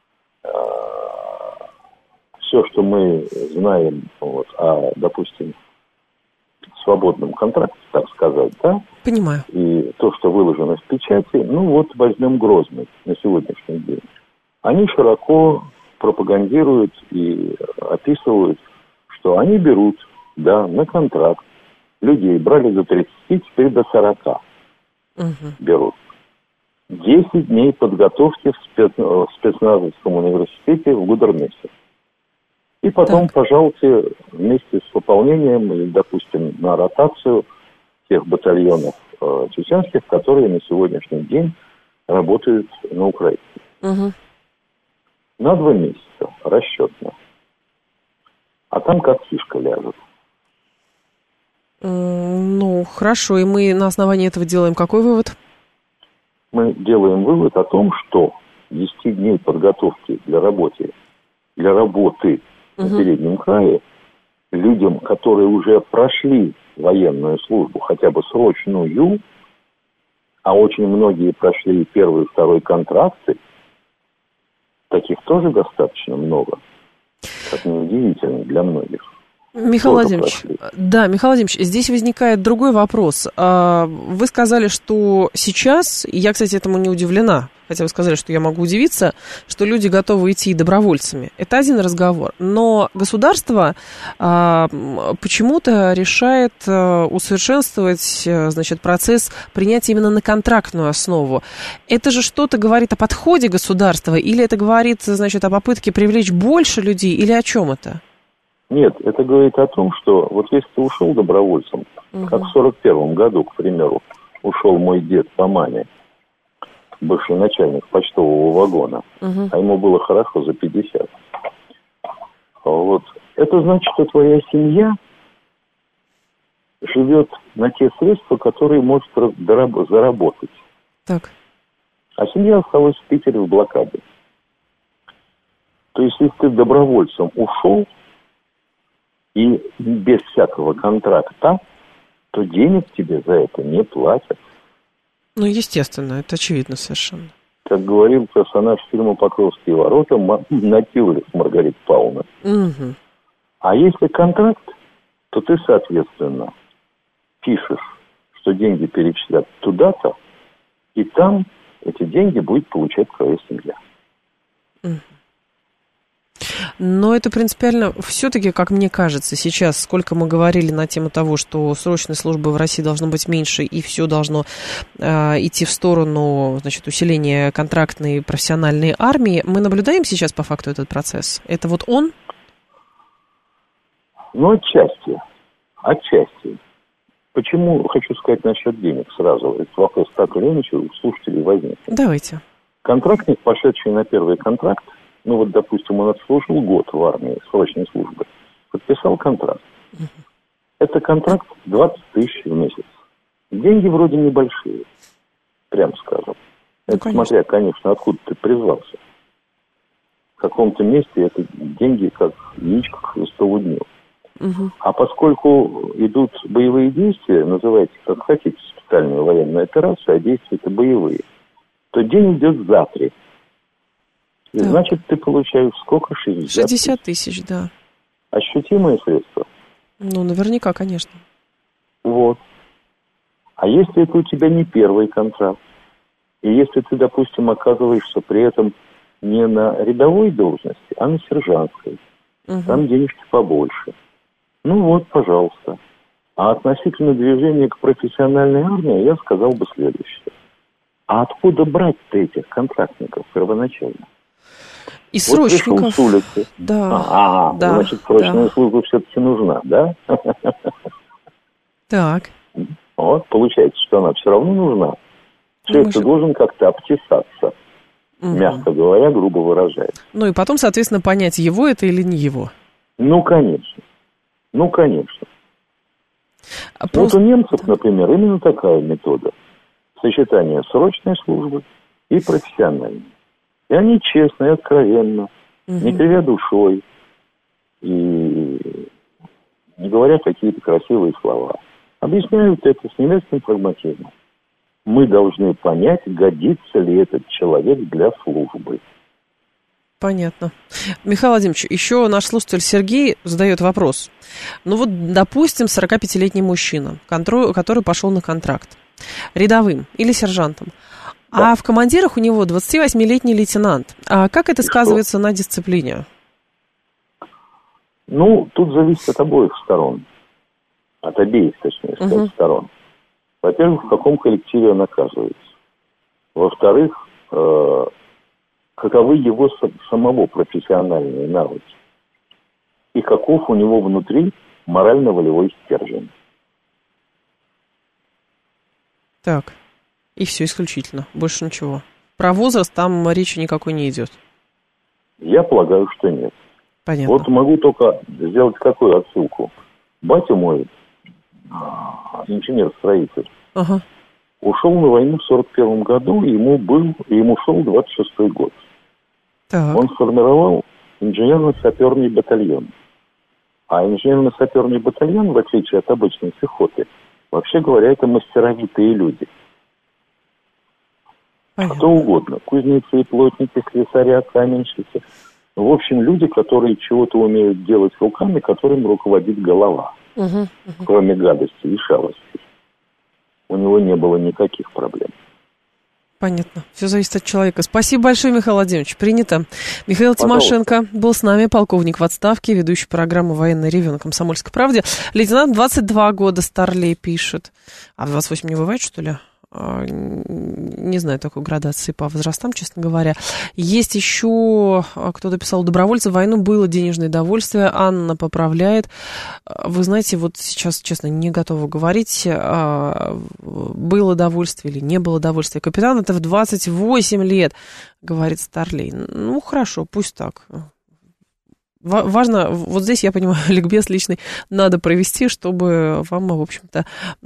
Все, что мы знаем вот, о, допустим, свободном контракте, так сказать, да? Понимаю. И то, что выложено в печати, ну вот возьмем Грозный на сегодняшний день. Они широко пропагандируют и описывают, что они берут, да, на контракт людей, брали до тридцати, теперь до сорока угу. берут. десять дней подготовки в, спец... в спецназовском университете в Гудермесе. И потом, так. пожалуйте, вместе с выполнением, или, допустим, на ротацию тех батальонов э, чеченских, которые на сегодняшний день работают на Украине. Угу. На два месяца расчетно. А там как фишка ляжет. Ну, хорошо. И мы на основании этого делаем какой вывод? Мы делаем вывод о том, что десять дней подготовки для работы, для работы угу. на переднем крае людям, которые уже прошли военную службу, хотя бы срочную, а очень многие прошли первый и второй контракты, таких тоже достаточно много, как неудивительно для многих. Михаил Владимирович, да, Михаил Владимирович, здесь возникает другой вопрос. Вы сказали, что сейчас, и я, кстати, этому не удивлена, хотя вы сказали, что я могу удивиться, что люди готовы идти добровольцами. Это один разговор. Но государство а, почему-то решает а, усовершенствовать, а, значит, процесс принятия именно на контрактную основу. Это же что-то говорит о подходе государства, или это говорит, значит, о попытке привлечь больше людей, или о чем это? Нет, это говорит о том, что вот если ты ушел добровольцем, угу. как в сорок первом году, к примеру, ушел мой дед по маме, бывший начальник почтового вагона, угу. а ему было хорошо за пятьдесят. Вот. Это значит, что твоя семья живет на те средства, которые может заработать. Так. А семья осталась в Питере в блокаде. То есть, если ты добровольцем ушел, и без всякого контракта, то денег тебе за это не платят. Ну, естественно, это очевидно совершенно. Как говорил персонаж фильма «Покровские ворота» Натюрис Маргарита Павловна. Угу. А если контракт, то ты, соответственно, пишешь, что деньги перечислят туда-то, и там эти деньги будет получать твоя семья. Угу. Но это принципиально, все-таки, как мне кажется, сейчас, сколько мы говорили на тему того, что срочной службы в России должно быть меньше, и все должно э, идти в сторону, значит, усиления контрактной профессиональной армии, мы наблюдаем сейчас по факту этот процесс? Это вот он? Ну, отчасти. Отчасти. Почему, хочу сказать насчет денег сразу. Этот вопрос так или иначе у слушателей возник. Давайте. Контрактник, пошедший на первый контракт, ну вот, допустим, он отслужил год в армии срочной службы, подписал контракт. Uh-huh. Это контракт двадцать тысяч в месяц. Деньги вроде небольшие, прям скажем. Ну, это конечно. Смотря, конечно, откуда ты призвался. В каком-то месте это деньги как яичко к Христову дню. Uh-huh. А поскольку идут боевые действия, называйте как хотите специальную военную операцию, а действия-то боевые, то день идет за три. И да. Значит, ты получаешь сколько? шестьдесят тысяч. шестьдесят тысяч, да. Ощутимые средства? Ну, наверняка, конечно. Вот. А если это у тебя не первый контракт, и если ты, допустим, оказываешься при этом не на рядовой должности, а на сержантской, угу. там денежки побольше. Ну вот, пожалуйста. А относительно движения к профессиональной армии я сказал бы следующее. А откуда брать-то этих контрактников первоначально? И срочников. Вот с улицы. Да. А, да, значит, срочная да. служба все-таки нужна, да? Так. Вот, получается, что она все равно нужна. Все это должен как-то обтесаться, угу. мягко говоря, грубо выражаясь. Ну и потом, соответственно, понять, его это или не его. Ну, конечно. Ну, конечно. А просто... Вот у немцев, например, именно такая метода. Сочетание срочной службы и профессиональной. И они честно и откровенно, угу. не кривя душой, и не говоря какие-то красивые слова, объясняют это с немецким прагматизмом. Мы должны понять, годится ли этот человек для службы. Понятно. Михаил Владимирович, еще наш слушатель Сергей задает вопрос. Ну вот, допустим, сорокапятилетний мужчина, который пошел на контракт рядовым или сержантом, да. А в командирах у него двадцативосьмилетний лейтенант. А как это и сказывается что? На дисциплине? Ну, тут зависит от обоих сторон. От обеих, точнее сказать, угу. сторон. Во-первых, в каком коллективе он оказывается. Во-вторых, э, каковы его самого профессиональные навыки. И каков у него внутри морально-волевой стержень. Так, и все исключительно, больше ничего. Про возраст там речи никакой не идет. Я полагаю, что нет. Понятно. Вот могу только сделать какую отсылку. Батя мой, инженер-строитель, ага. ушел на войну в сорок первом году, и ему был, и ему шел двадцать шестой год. Так. Он сформировал инженерно-саперный батальон. А инженерно-саперный батальон, в отличие от обычной пехоты, вообще говоря, это мастеровитые люди. Понятно. Кто угодно. Кузнецы, плотники, слесаря, каменщики. В общем, люди, которые чего-то умеют делать руками, которым руководит голова. Угу, угу. Кроме гадости и шалости. У него не было никаких проблем. Понятно. Все зависит от человека. Спасибо большое, Михаил Владимирович. Принято. Михаил Пожалуйста. Тимошенко был с нами, полковник в отставке, ведущий программы «Военный ревью» на «Комсомольской правде». Лейтенант двадцать два года, Старлей пишет. А в двадцать восемь не бывает, что ли? Не знаю такой градации по возрастам, честно говоря. Есть еще, кто-то писал, у добровольцев в войну было денежное довольствие. Анна поправляет. Вы знаете, вот сейчас, честно, не готова говорить, было довольствие или не было довольствия. Капитан это в двадцать восемь лет, говорит Старлей. Ну, хорошо, пусть так. Важно, вот здесь, я понимаю, ликбез личный надо провести, чтобы вам, в общем-то,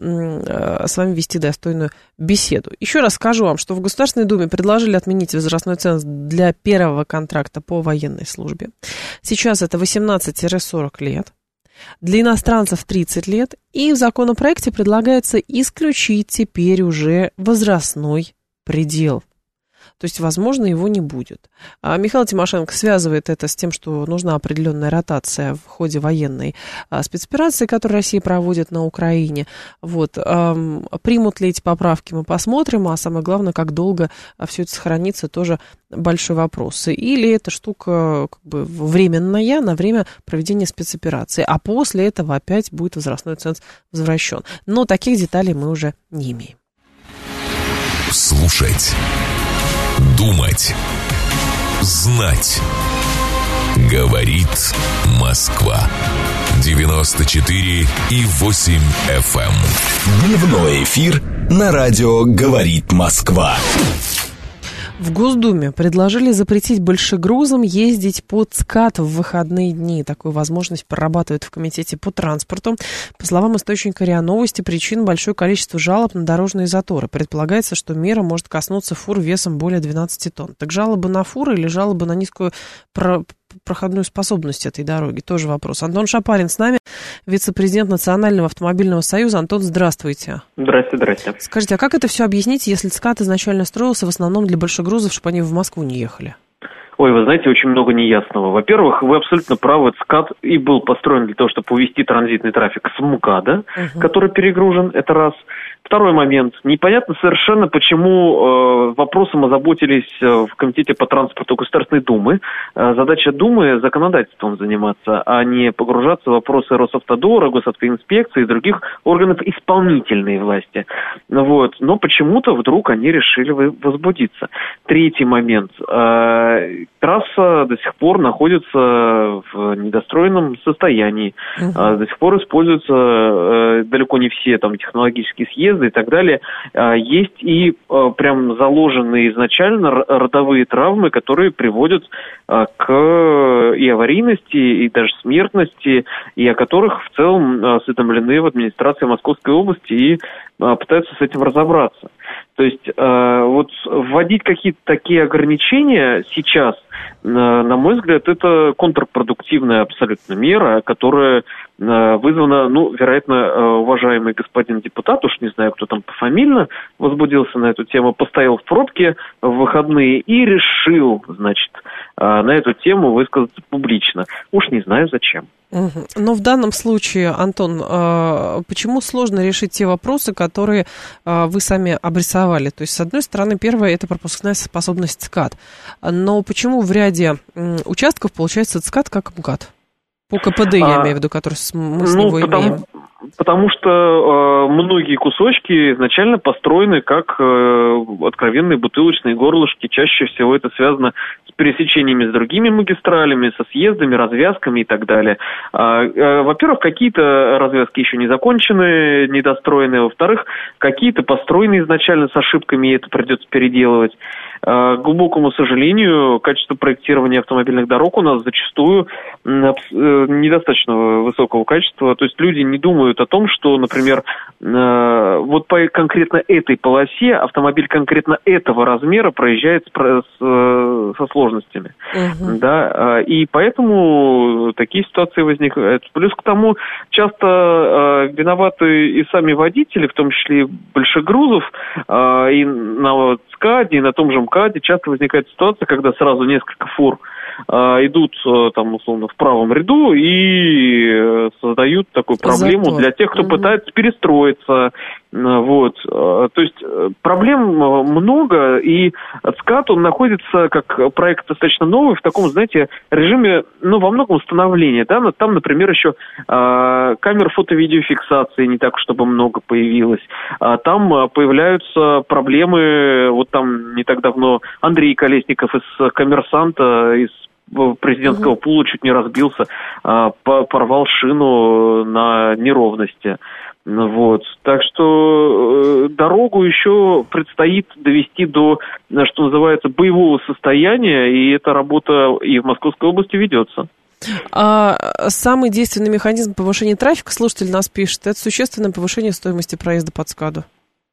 с вами вести достойную беседу. Еще раз скажу вам, что в Государственной Думе предложили отменить возрастной ценз для первого контракта по военной службе. Сейчас это восемнадцать - сорок лет. Для иностранцев тридцать лет. И в законопроекте предлагается исключить теперь уже возрастной предел. То есть, возможно, его не будет. А Михаил Тимошенко связывает это с тем, что нужна определенная ротация в ходе военной а, спецоперации, которую Россия проводит на Украине. Вот. А, примут ли эти поправки, мы посмотрим. А самое главное, как долго все это сохранится, тоже большой вопрос. Или эта штука как бы временная на время проведения спецоперации. А после этого опять будет возрастной ценз возвращен. Но таких деталей мы уже не имеем. Слушать. Думать, знать, говорит Москва. девяносто четыре и восемь эф эм. Дневной эфир на радио «Говорит Москва». В Госдуме предложили запретить большегрузам ездить под ЦКАД в выходные дни. Такую возможность прорабатывают в Комитете по транспорту. По словам источника РИА Новости, причин большое количество жалоб на дорожные заторы. Предполагается, что мера может коснуться фур весом более двенадцати тонн. Так жалобы на фуры или жалобы на низкую про... проходную способность этой дороги? Тоже вопрос. Антон Шапарин с нами, вице-президент Национального автомобильного союза. Антон, здравствуйте. Здравствуйте, здравствуйте. Скажите, а как это все объяснить, если ЦКАД изначально строился в основном для большегрузов, чтобы они в Москву не ехали? Ой, вы знаете, очень много неясного. Во-первых, вы абсолютно правы, ЦКАД и был построен для того, чтобы увести транзитный трафик с МКАДа, угу. который перегружен, это раз. Второй момент. Непонятно совершенно, почему э, вопросом озаботились э, в Комитете по транспорту Государственной Думы. Э, задача Думы законодательством заниматься, а не погружаться в вопросы Росавтодора, Госавтоинспекции и других органов исполнительной власти. Вот. Но почему-то вдруг они решили возбудиться. Третий момент. Э, трасса до сих пор находится в недостроенном состоянии. Uh-huh. Э, до сих пор используются э, далеко не все там технологические съезды и так далее. Есть и прям заложенные изначально родовые травмы, которые приводят к и аварийности, и даже смертности, и о которых в целом осведомлены в администрации Московской области и пытаются с этим разобраться. То есть э, вот вводить какие-то такие ограничения сейчас, э, на мой взгляд, это контрпродуктивная абсолютно мера, которая э, вызвана, ну, вероятно, э, уважаемый господин депутат, уж не знаю, кто там пофамильно возбудился на эту тему, постоял в пробке в выходные и решил, значит, э, на эту тему высказаться публично. Уж не знаю зачем. Угу. Но в данном случае, Антон, э, почему сложно решить те вопросы, которые э, вы сами обрисовали? То есть, с одной стороны, первое – это пропускная способность ЦКАД. Но почему в ряде э, участков получается ЦКАД как МКАД? По КПД, я а, имею в виду, который мы с ну, него потому, имеем. Потому что э, многие кусочки изначально построены как э, откровенные бутылочные горлышки. Чаще всего это связано с пересечениями с другими магистралями, со съездами, развязками и так далее. А, э, во-первых, какие-то развязки еще не закончены, недостроены. Во-вторых, какие-то построены изначально с ошибками, и это придется переделывать. К глубокому сожалению, качество проектирования автомобильных дорог у нас зачастую недостаточно высокого качества. То есть люди не думают о том, что, например, вот по конкретно этой полосе автомобиль конкретно этого размера проезжает со сложностями. Uh-huh. Да? И поэтому такие ситуации возникают. Плюс к тому, часто виноваты и сами водители, в том числе и большегрузов, и на ЦКАДе, и на том же МКАДе часто возникает ситуация, когда сразу несколько фур э, идут, э, там, условно, в правом ряду и э, создают такую проблему Затор. для тех, кто угу. пытается перестроиться. Э, вот. Э, то есть э, проблем много, и ЦКАД, он находится, как проект достаточно новый, в таком, знаете, режиме, ну, во многом становления. Да? Там, например, еще э, камер фото-видеофиксации не так, чтобы много появилось. А там э, появляются проблемы, вот там не так давно Андрей Колесников из «Коммерсанта», из президентского uh-huh. пула чуть не разбился, порвал шину на неровности. Вот. Так что э, дорогу еще предстоит довести до, что называется, боевого состояния, и эта работа и в Московской области ведется. А самый действенный механизм повышения трафика, слушатель нас пишет, это существенное повышение стоимости проезда под ЦКАДу.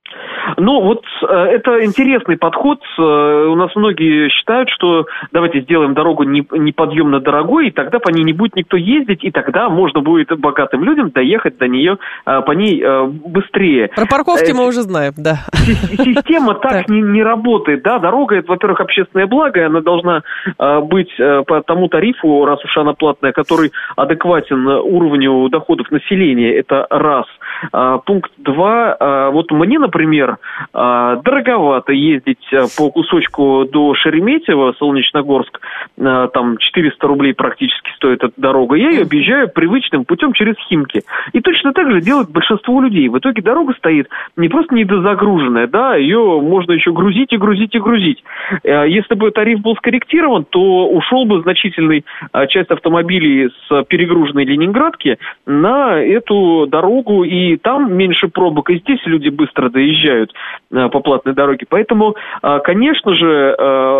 Ну, вот это интересный подход. У нас многие считают, что давайте сделаем дорогу неподъемно дорогой, и тогда по ней не будет никто ездить, и тогда можно будет богатым людям доехать до нее, по ней быстрее. Про парковки мы уже знаем, да. Система так не, не работает, да. Дорога – это, во-первых, общественное благо, она должна быть по тому тарифу, раз уж она платная, который адекватен уровню доходов населения, это раз. Пункт два. Вот мне, например, дороговато ездить по кусочку до Шереметьево, Солнечногорск, там четыреста рублей практически стоит эта дорога. Я ее объезжаю привычным путем через Химки. И точно так же делает большинство людей. В итоге дорога стоит не просто недозагруженная, да, ее можно еще грузить и грузить и грузить. Если бы тариф был скорректирован, то ушел бы значительный часть автомобилей с перегруженной Ленинградки на эту дорогу, и там меньше пробок, и здесь люди быстро доезжают по платной дороге. Поэтому, конечно же,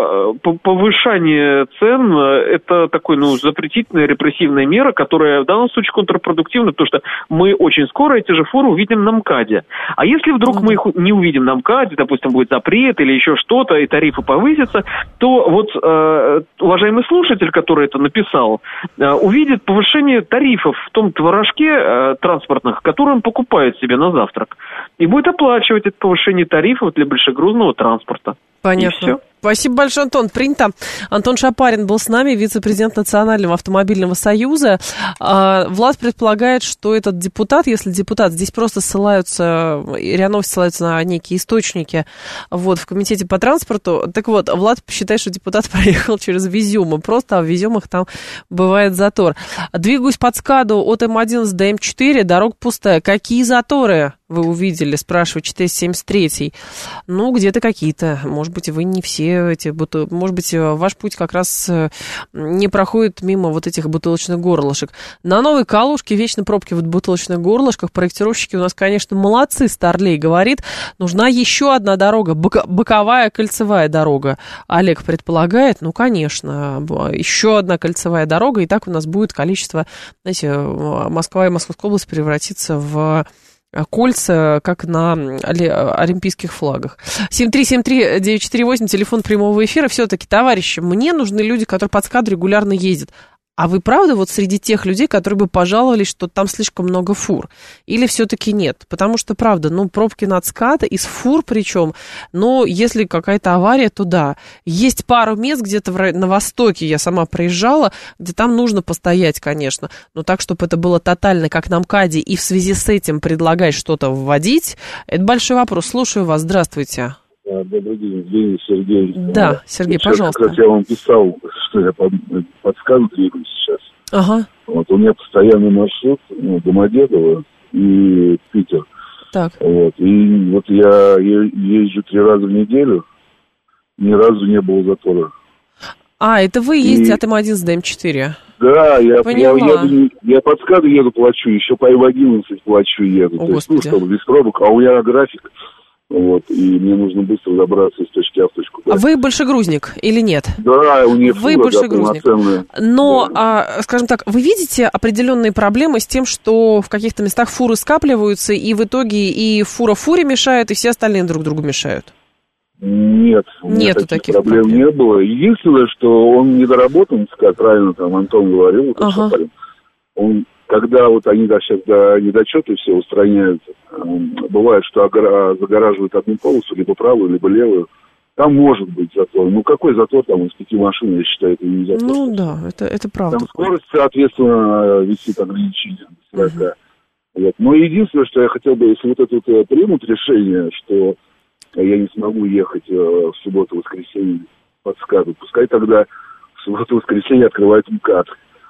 повышение цен – это такой, ну, запретительная репрессивная мера, которая в данном случае контрпродуктивна, потому что мы очень скоро эти же фуры увидим на МКАДе. А если вдруг мы их не увидим на МКАДе, допустим, будет запрет или еще что-то, и тарифы повысятся, то вот э, уважаемый слушатель, который это написал, э, увидит повышение тарифов в том творожке э, транспортных, который он покупает себе на завтрак, и будет оплачивать это повышение тарифов для большегрузного транспорта. Понятно. Спасибо большое, Антон. Принято. Антон Шапарин был с нами, вице-президент Национального автомобильного союза. Влад предполагает, что этот депутат, если депутат, здесь просто ссылаются, РИА Новости ссылаются на некие источники вот, в комитете по транспорту. Так вот, Влад считает, что депутат проехал через Везюмы. Просто а в Везюмах там бывает затор. Двигаюсь под ЦКАДу от Эм одиннадцать до Эм четыре, дорога пустая. Какие заторы вы увидели, спрашивает четыреста семьдесят три. Ну, где-то какие-то. Может быть, вы не все эти... Может быть, ваш путь как раз не проходит мимо вот этих бутылочных горлышек. На Новой Калужке вечно пробки в бутылочных горлышках. Проектировщики у нас, конечно, молодцы, Старлей говорит. Нужна еще одна дорога, боковая кольцевая дорога. Олег предполагает, ну, конечно, еще одна кольцевая дорога, и так у нас будет количество, знаете, Москва и Московская область превратится в кольца, как на олимпийских флагах. семь три семь три девять четыре восемь, телефон прямого эфира. Все-таки, товарищи, мне нужны люди, которые по ЦКАДу регулярно ездят. А вы правда вот среди тех людей, которые бы пожаловались, что там слишком много фур? Или все-таки нет? Потому что, правда, ну, пробки на ЦКАД, из фур причем, но если какая-то авария, то да. Есть пару мест где-то в, на востоке, я сама проезжала, где там нужно постоять, конечно. Но так, чтобы это было тотально, как на МКАДе, и в связи с этим предлагать что-то вводить, это большой вопрос. Слушаю вас, здравствуйте. Добрый день, Евгений, Сергей. Да, Сергей, сейчас, пожалуйста. Как раз я вам писал, что я под, под ЦКАДу двигаюсь сейчас. Ага. Вот, у меня постоянный маршрут, ну, Домодедово и Питер. Так. Вот, и вот я езжу три раза в неделю, ни разу не было затора. А, это вы ездите и... от эм один с дэ эм четыре? Да, я, Поняла. я, еду, я под ЦКАДу еду, плачу, еще по эм одиннадцать плачу, еду. О, То есть, ну, чтобы без пробок, а у меня график. Вот, и мне нужно быстро добраться из точки А в точку Б. А вы большегрузник или нет? Да, у меня вы фура, большегрузник. Да, но, да. а, скажем так, вы видите определенные проблемы с тем, что в каких-то местах фуры скапливаются, и в итоге и фура фуре мешает, и все остальные друг другу мешают? Нет, у меня Нету таких таких проблем, проблем не было. Единственное, что он недоработан, как правильно там Антон говорил, вот ага. он, когда вот они да, сейчас да, недочеты все устраняют, бывает, что загораживают одну полосу, либо правую, либо левую. Там может быть затор. Ну, какой затор там из пяти машин, я считаю, это не затор. Ну, да, это, это правда. Там скорость, соответственно, висит ограничение до сорока. Uh-huh. Вот. Но единственное, что я хотел бы, если вот это вот примут решение, что я не смогу ехать в субботу-воскресенье под ЦКАДу, пускай тогда в субботу-воскресенье открывают МКАД.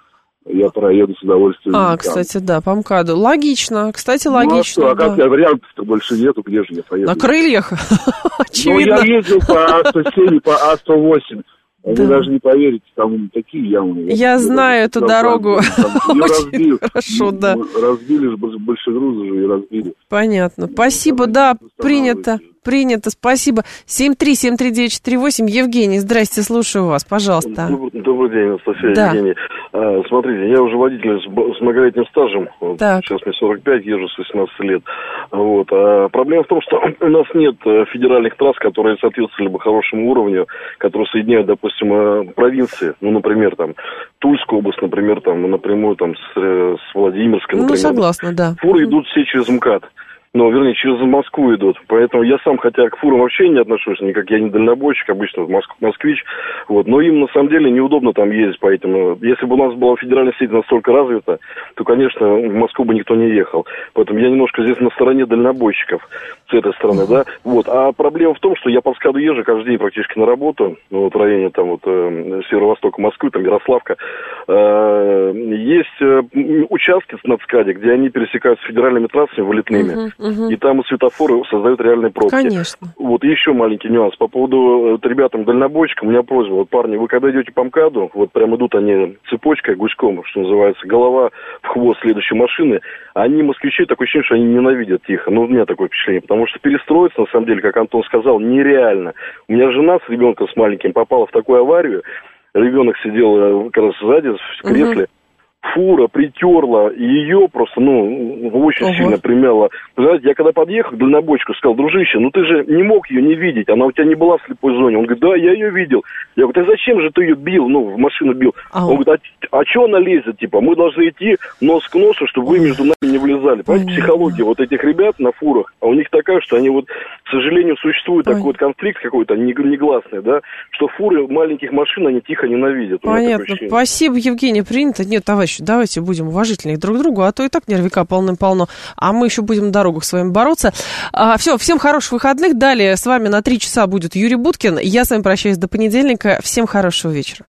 Я проеду с удовольствием. А, кстати, да, по МКАДу. Логично, кстати, логично. Ну, а что, а да. как вариантов-то больше нету, где же я поеду? На крыльях? Очевидно. Ну, я ездил по А сто семь и по А сто восемь. Вы да. даже не поверите, там такие ямы. Я, я знаю эту дорогу. Очень хорошо, да. Разбили же большегрузы же и разбили. Понятно. Спасибо, да, принято. Принято, спасибо. семь три семь три девять четыре восемь. Евгений, здрасте, слушаю вас, пожалуйста. Добрый, добрый день, Анастасия, да. Евгений. А, смотрите, я уже водитель с, с многолетним стажем. Так. Сейчас мне сорок пять, езжу с восемнадцати лет. Вот. А проблема в том, что у нас нет федеральных трасс, которые соответствовали бы хорошему уровню, которые соединяют, допустим, провинции. Ну, например, там, Тульскую область, например, там, напрямую там, с, с Владимирской, например. Ну, согласна, да. Фуры идут все через МКАД. Ну, вернее, через Москву идут. Поэтому я сам, хотя к фурам вообще не отношусь, никак я не дальнобойщик, обычно моск- москвич. Вот. Но им, на самом деле, неудобно там ездить по этим. Если бы у нас была федеральная сеть настолько развита, то, конечно, в Москву бы никто не ехал. Поэтому я немножко здесь на стороне дальнобойщиков с этой стороны, да. Вот. А проблема в том, что я по ЦКАДу езжу каждый день практически на работу, ну, вот в районе там вот э, северо-востока Москвы, там Ярославка. Э, есть э, участки на ЦКАДе, где они пересекаются с федеральными трассами вылетными. Uh-huh. Угу. И там и светофоры создают реальные пробки. Конечно. Вот еще маленький нюанс. По поводу вот, ребятам-дальнобойщикам, у меня просьба. Вот, парни, вы когда идете по МКАДу, вот прям идут они цепочкой, гуськом, что называется, голова в хвост следующей машины, они, москвичи, такое ощущение, что они ненавидят тихо. Ну, у меня такое впечатление. Потому что перестроиться, на самом деле, как Антон сказал, нереально. У меня жена с ребенком с маленьким попала в такую аварию. Ребенок сидел как раз сзади в кресле. Угу. Фура притерла, и ее просто, ну, очень Ого. сильно примяла. Знаете, я когда подъехал к дальнобойщику, сказал: дружище, ну ты же не мог ее не видеть, она у тебя не была в слепой зоне. Он говорит: да, я ее видел. Я говорю: так зачем же ты ее бил, ну, в машину бил? А он говорит: а, а что она лезет, типа, мы должны идти нос к носу, чтобы вы между нами не влезали. Понимаете, психология вот этих ребят на фурах, а у них такая, что они вот, к сожалению, существует Понятно. такой вот конфликт какой-то негласный, да, что фуры маленьких машин, они тихо ненавидят. Понятно, спасибо, Евгений, принято. Нет, товарищи, давайте будем уважительны друг к другу, а то и так нервика полным-полно, а мы еще будем на дорогах с вами бороться. А, все, всем хороших выходных. Далее с вами на три часа будет Юрий Буткин. Я с вами прощаюсь до понедельника. Всем хорошего вечера.